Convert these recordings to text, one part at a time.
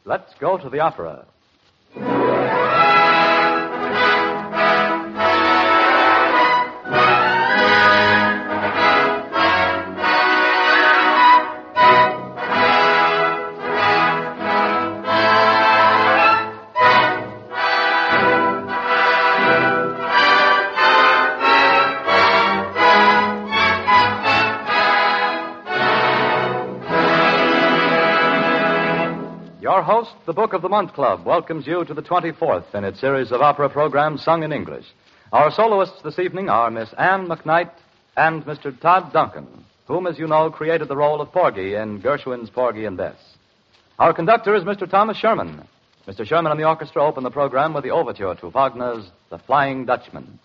Let's go to the opera. Our host, the Book of the Month Club, welcomes you to the 24th in its series of opera programs sung in English. Our soloists this evening are Miss Anne McKnight and Mr. Todd Duncan, whom, as you know, created the role of Porgy in Gershwin's Porgy and Bess. Our conductor is Mr. Thomas Sherman. Mr. Sherman and the orchestra open the program with the overture to Wagner's The Flying Dutchman.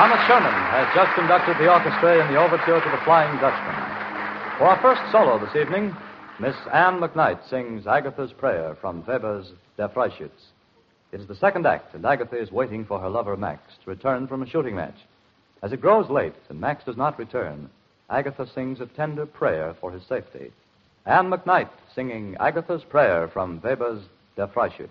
Thomas Sherman has just conducted the orchestra in the overture to The Flying Dutchman. For our first solo this evening, Miss Anne McKnight sings Agatha's Prayer from Weber's Der Freischütz. It is the second act, and Agatha is waiting for her lover Max to return from a shooting match. As it grows late and Max does not return, Agatha sings a tender prayer for his safety. Anne McKnight singing Agatha's Prayer from Weber's Der Freischütz.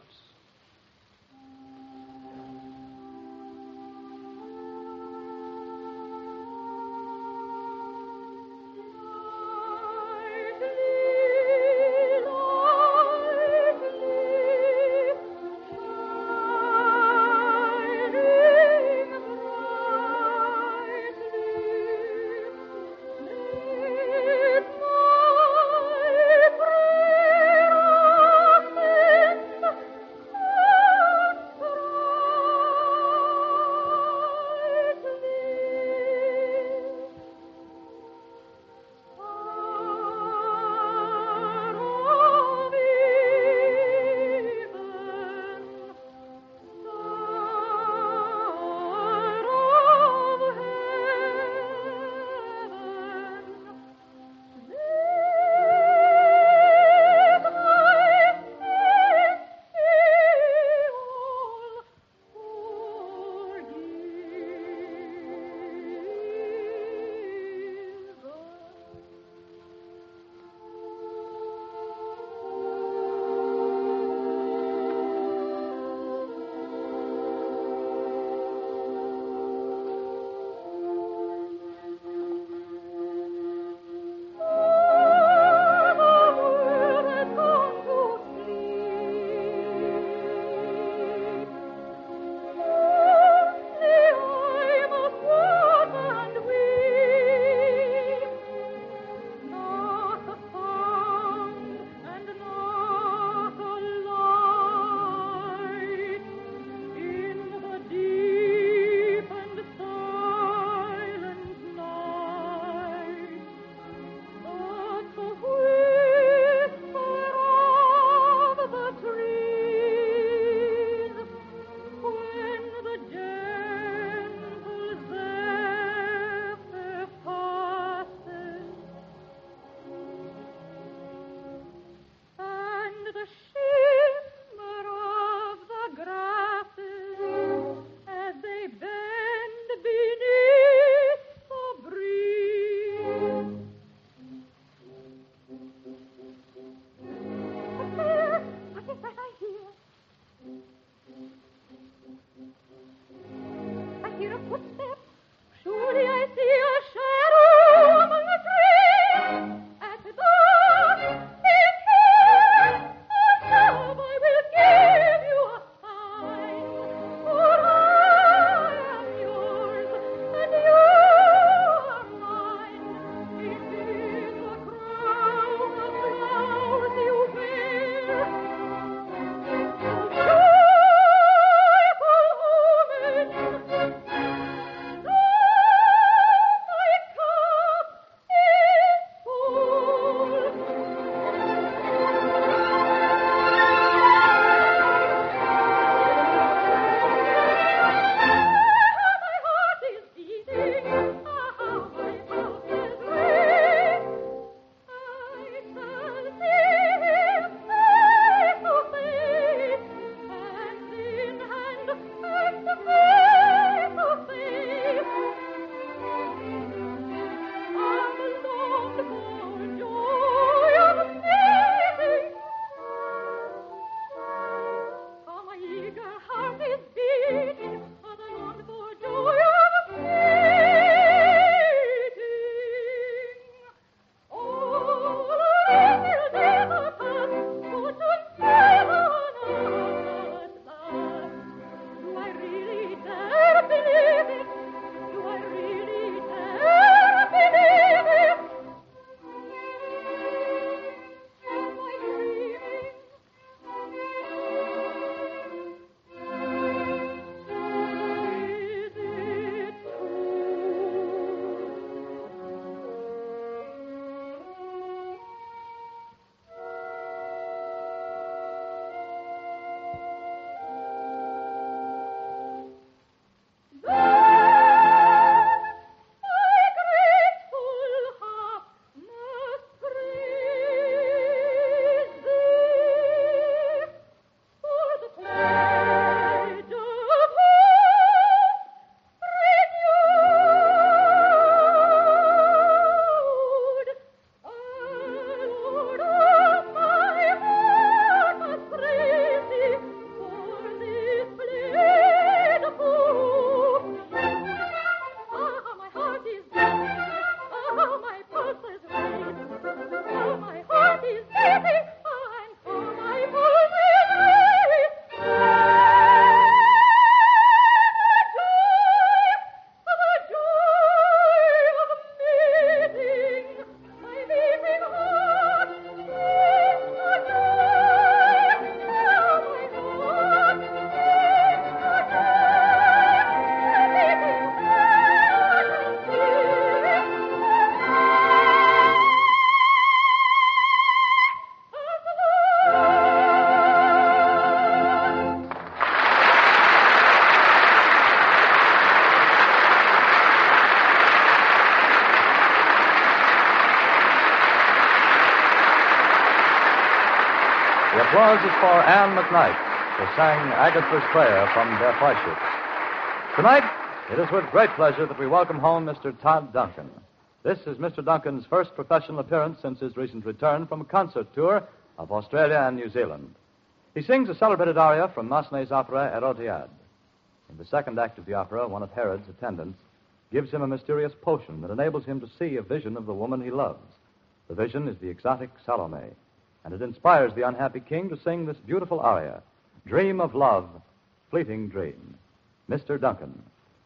applause is for Anne McKnight, who sang Agatha's Prayer from Der Freischütz. Tonight, it is with great pleasure that we welcome home Mr. Todd Duncan. This is Mr. Duncan's first professional appearance since his recent return from a concert tour of Australia and New Zealand. He sings a celebrated aria from Massenet's opera Hérodiade. In the second act of the opera, one of Herod's attendants gives him a mysterious potion that enables him to see a vision of the woman he loves. The vision is the exotic Salome, and it inspires the unhappy king to sing this beautiful aria, Dream of Love, Fleeting Dream. Mr. Duncan.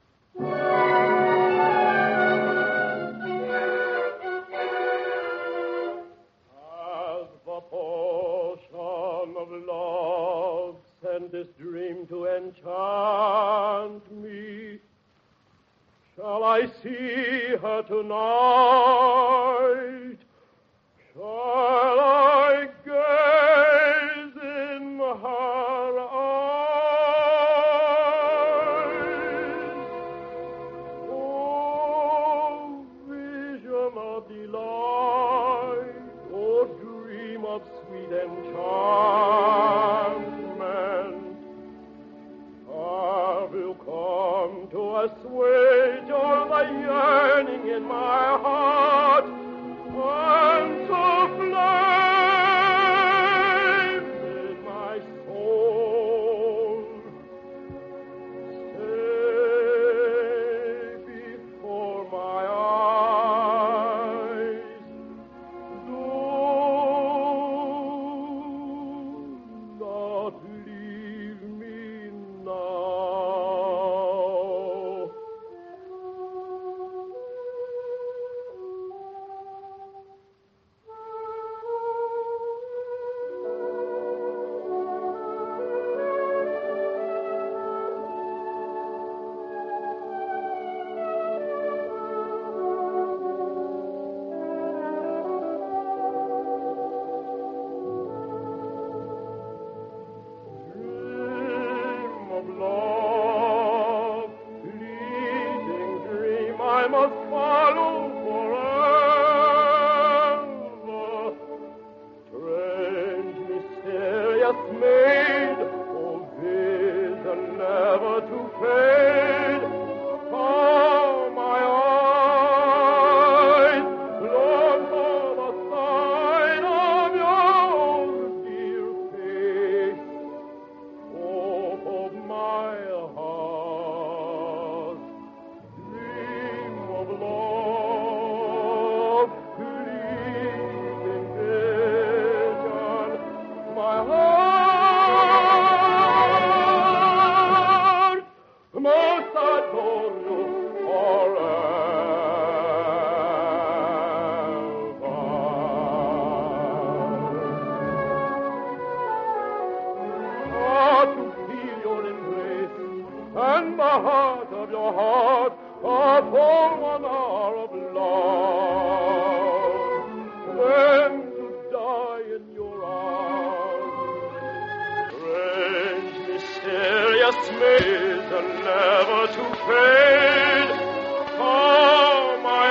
As the potion of love sent this dream to enchant me, shall I see her tonight? Shall I gaze in her eyes? Oh, vision of delight, oh, dream of sweet enchantment, I will come to assuage all the yearning in my heart, and to flame in my soul. Stay before my eyes. Do not leave me now. Dream of love, fleeting dream, I must follow forever. Strange, mysterious maid, oh vision never to fade. Oh, my eyes long for the sight of your dear face. Hope of my heart, dream of love, fleeting vision, my heart must adore you forever. To feel your embrace and the heart of your heart, a full 1 hour of love, then to die in your arms. Strange, mysterious maze, and never to fade. Oh, my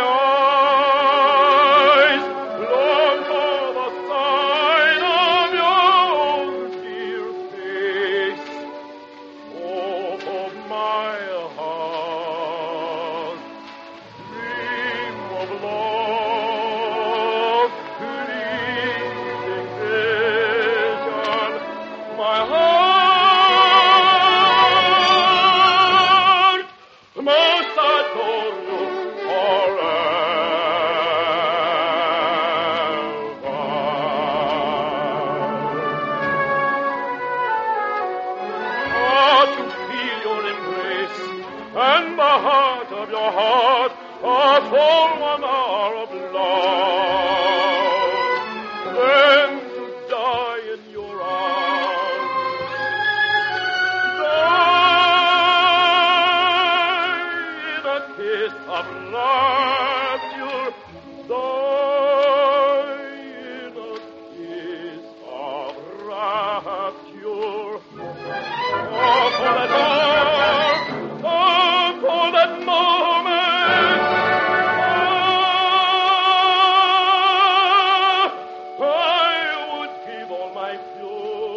eyes long for the sight of your dear face. Hope of my heart, dream of love, fleeting vision, my heart most adore you forever. To feel your embrace and the heart of your heart, a full 1 hour of love, then to die in your arms. Die in a kiss of rapture, die in a kiss of rapture. Oh, for that hour, oh, for that moment, I would give all my pure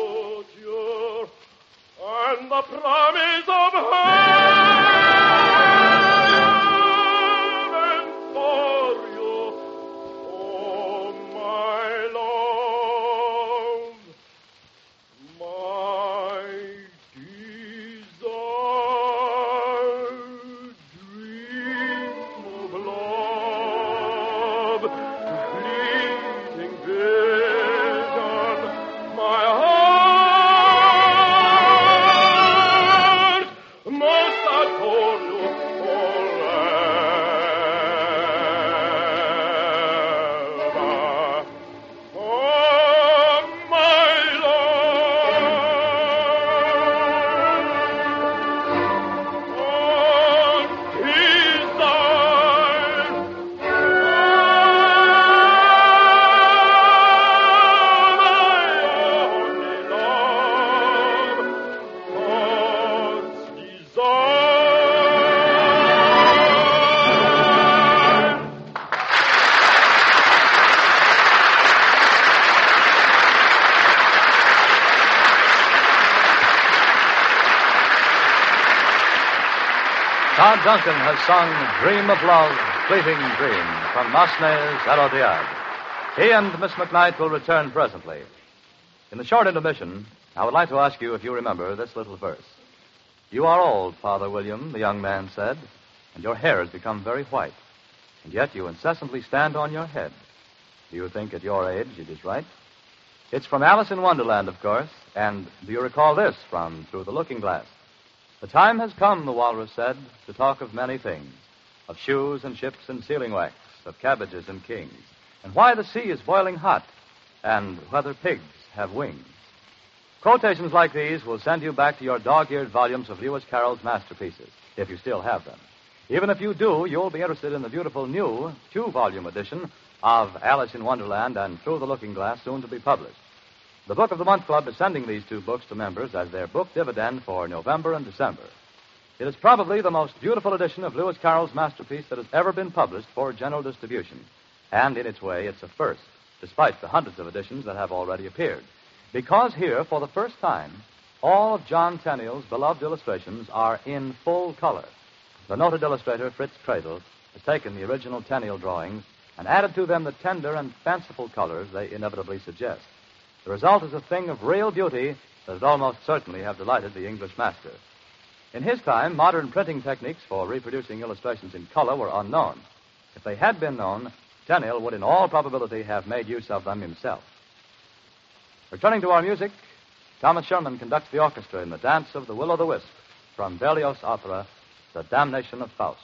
Todd Duncan has sung Dream of Love, Fleeting Dream from Massenet's Hérodiade. He and Miss McKnight will return presently. In the short intermission, I would like to ask you if you remember this little verse. You are old, Father William, the young man said, and your hair has become very white, and yet you incessantly stand on your head. Do you think at your age it is right? It's from Alice in Wonderland, of course, and do you recall this from Through the Looking Glass? The time has come, the walrus said, to talk of many things, of shoes and ships and sealing wax, of cabbages and kings, and why the sea is boiling hot, and whether pigs have wings. Quotations like these will send you back to your dog-eared volumes of Lewis Carroll's masterpieces, if you still have them. Even if you do, you'll be interested in the beautiful new 2-volume edition of Alice in Wonderland and Through the Looking Glass, soon to be published. The Book of the Month Club is sending these 2 books to members as their book dividend for November and December. It is probably the most beautiful edition of Lewis Carroll's masterpiece that has ever been published for general distribution. And in its way, it's a first, despite the hundreds of editions that have already appeared. Because here, for the first time, all of John Tenniel's beloved illustrations are in full color. The noted illustrator, Fritz Cradle, has taken the original Tenniel drawings and added to them the tender and fanciful colors they inevitably suggest. The result is a thing of real beauty that would almost certainly have delighted the English master. In his time, modern printing techniques for reproducing illustrations in color were unknown. If they had been known, Tenniel would in all probability have made use of them himself. Returning to our music, Thomas Sherman conducts the orchestra in the Dance of the Will-o'-the-Wisp from Berlioz' opera, The Damnation of Faust.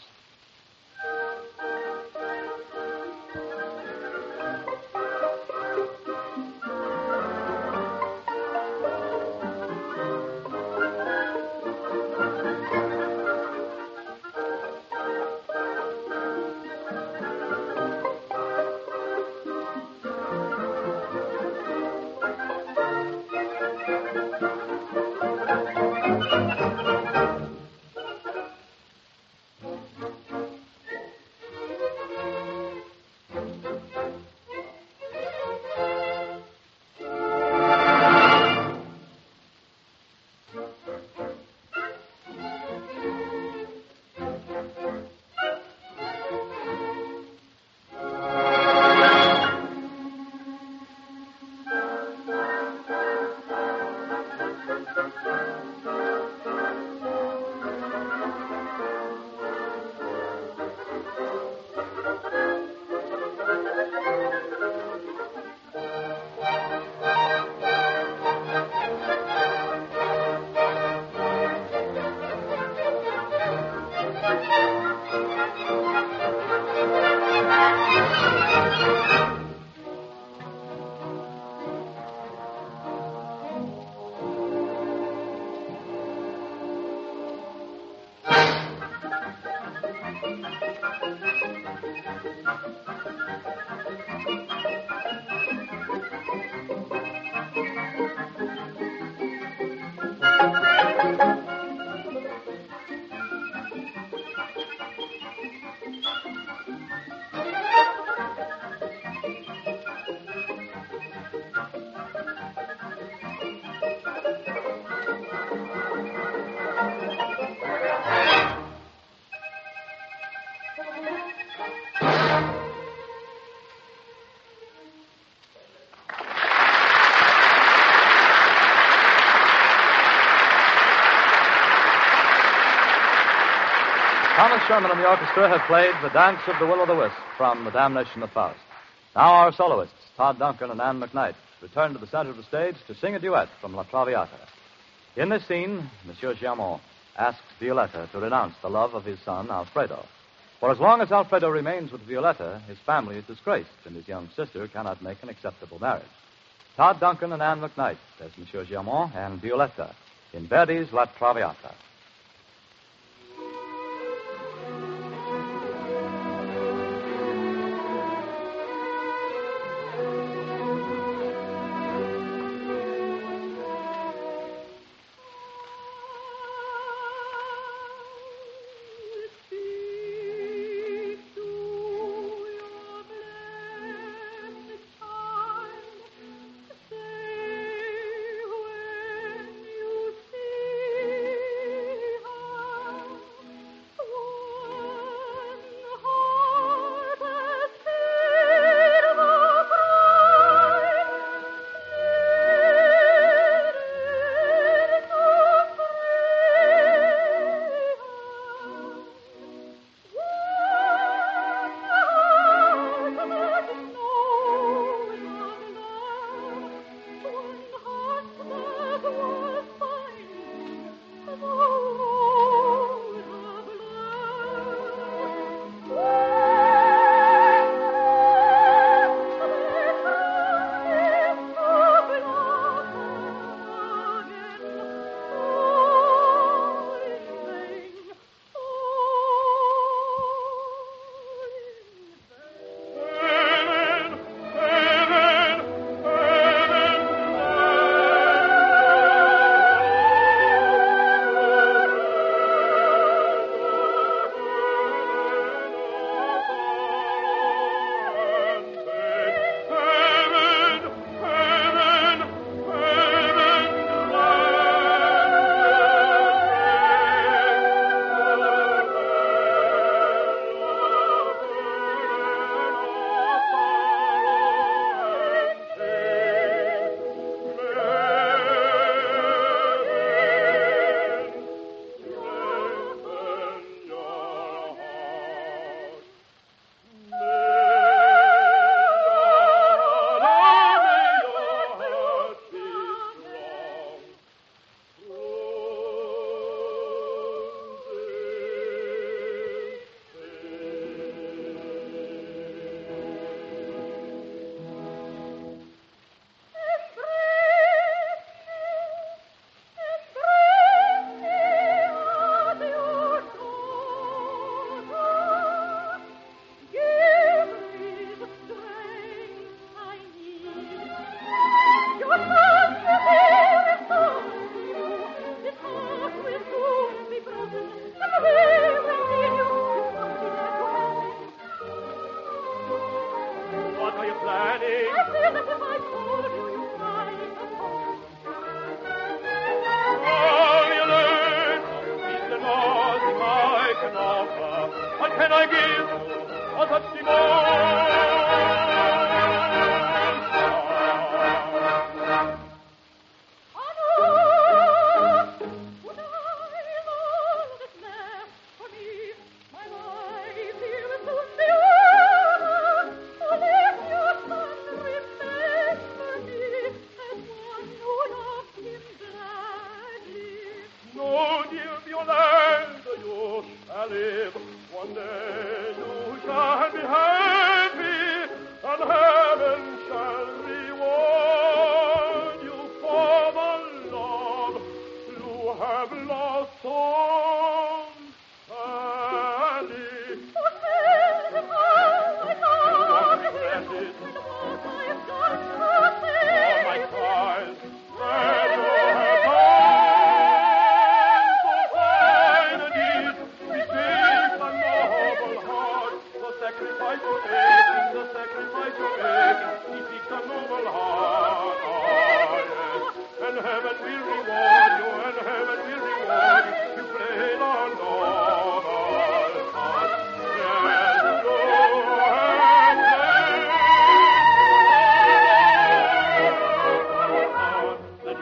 Thomas Sherman and the orchestra have played The Dance of the Will-o'-the-Wisp from The Damnation of Faust. Now our soloists, Todd Duncan and Anne McKnight, return to the center of the stage to sing a duet from La Traviata. In this scene, Monsieur Giamont asks Violetta to renounce the love of his son, Alfredo. For as long as Alfredo remains with Violetta, his family is disgraced, and his young sister cannot make an acceptable marriage. Todd Duncan and Anne McKnight as Monsieur Giamont and Violetta in Verdi's La Traviata. Say when you see we're planning. I feel as if I told you, you might have told. All you learn is the nothing I can offer. What can I give you? A such No, dear Violetta, you shall live. One day you shall be happy, and heaven shall reward you for the love you have lost so sadly. All my cries, where you have done so fine a deed, it takes a noble heart. The sacrifice you're making, the sacrifice you're making, it takes a noble heart. Ah, yes. And heaven will reward you, and heaven will reward you. You played a noble part. Yes, you have played.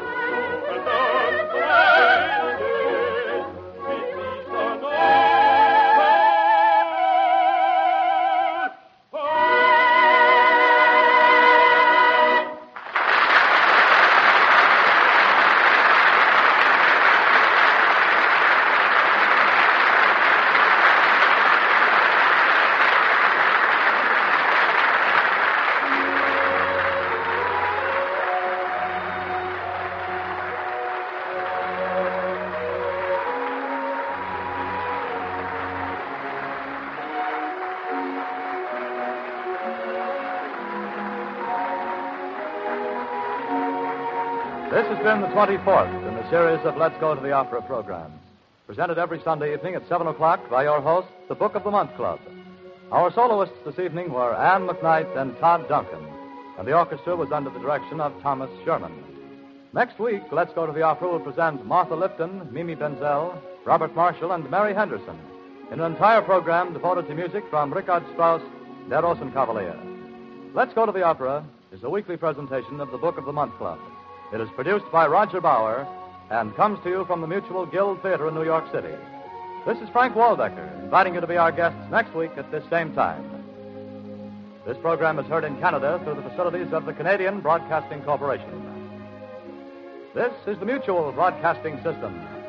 This has been the 24th in the series of Let's Go to the Opera program, presented every Sunday evening at 7 o'clock by your host, the Book of the Month Club. Our soloists this evening were Anne McKnight and Todd Duncan, and the orchestra was under the direction of Thomas Sherman. Next week, Let's Go to the Opera will present Martha Lipton, Mimi Benzel, Robert Marshall, and Mary Henderson in an entire program devoted to music from Richard Strauss, Der Rosenkavalier. Let's Go to the Opera is a weekly presentation of the Book of the Month Club. It is produced by Roger Bauer and comes to you from the Mutual Guild Theater in New York City. This is Frank Waldecker, inviting you to be our guests next week at this same time. This program is heard in Canada through the facilities of the Canadian Broadcasting Corporation. This is the Mutual Broadcasting System.